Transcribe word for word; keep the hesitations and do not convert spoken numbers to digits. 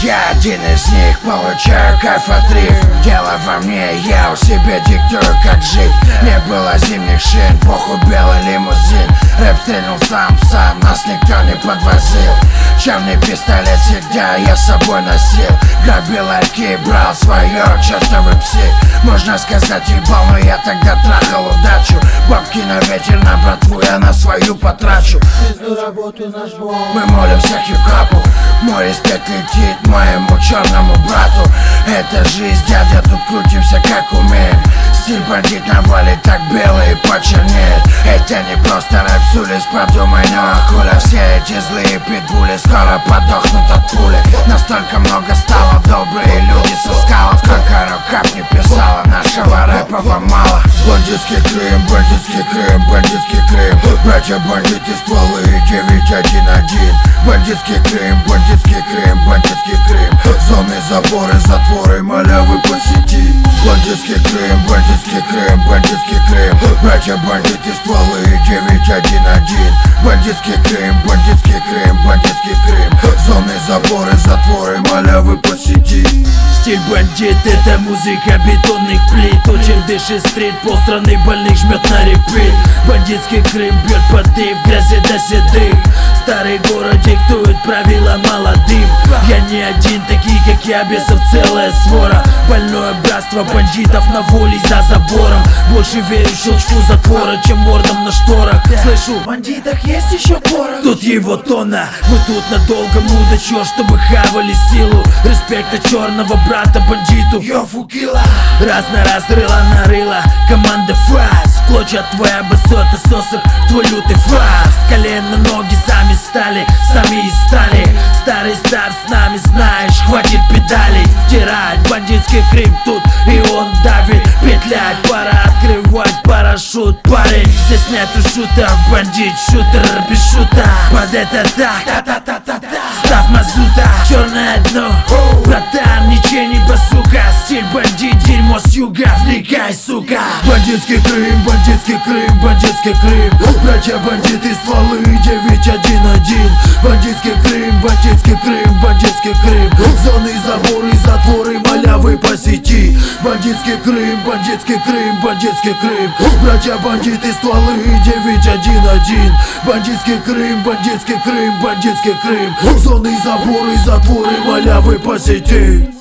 Я один из них, получаю кайф от риф. Дело во мне, я у себя диктую, как жить. Не было зимних шин, похуй белый лимузин. Рэп стрельнул сам-сам, нас никто не подвозил. Черный пистолет всегда я с собой носил. Грабил ларьки, брал свое, чертовы псы. Можно сказать, ебал, но я тогда трахал удачу. Бабки на ветер, на братву я на свою потрачу. Мы молимся хип-хапу. Мой респект летит моему черному брату. Это жизнь, дядя, тут крутимся как умеем. Стиль бандит на воле так белый и почернеет. Это не просто рэп с улиц, подумай, ну а хуля. Все эти злые питбули скоро подохнут от пули. Настолько много стало, добрые люди со скалов. Сколько рукав не писала, нашего рэпа вам мало. Бандитский Крым, бандитский Крым, бандитский Крым. Братья бандиты, стволы, девять один один. Бандитский Крым, бандитский Крым, бандитский Крым. Зоны, заборы, затворы, малявы по сети. Бандитский Крым, бандитский Крым, бандитский Крым. Братья бандиты, стволы, девять один один. Бандитский Крым, бандитский Крым, бандитский Крым. Зоны, заборы, затворы, малявы по сети. Стиль бандит — это музыка бетонных плит. Очень дышит стрит, полстраны больных жмет на репит. Бандитский Крым бьет поты в грязи до седых. Старый город диктует правила молодым. Я не один, такие как я, бесов целая свора. Больное братство бандитов на воле за забором. Больше верю щелчку затвора, чем мордом на шторах. Слышу, в бандитах есть еще порох. Тут его тонна, мы тут надолго мудачье, чтобы хавали силу. Респект от черного брата бандиту. Йо, фукила. Раз на раз, рыло на рыло, команда фас. Клочья твоя басота, сосок, твой лютый фас. Колен на ноги сами стали, сами и стали. Старый стар с нами, знаешь, хватит педалей. Втирать бандитский Крым тут, и он давит. Петлять, пора открывать парашют, парень. Здесь нету шутов, бандит, шутер, без шута. Под это так, та-та-та-та-та. Ставь мазута, черное дно. Братан, ничего не басука. Стиль бандит, дерьмо с юга, вникай, сука. Бандитский Крым, бандитский Крым, бандитский Крым. Братья бандиты, стволы, девять один один. Бандитский Крым, бандитский Крым, бандитский Крым. Зоны, заборы, затворы, малявы по сети. Бандитский Крым, бандитский Крым, бандитский Крым. Братья бандиты, стволы, девять один один. Бандитский Крым, бандитский Крым, бандитский Крым. Зоны, заборы, затворы, малявы по сети.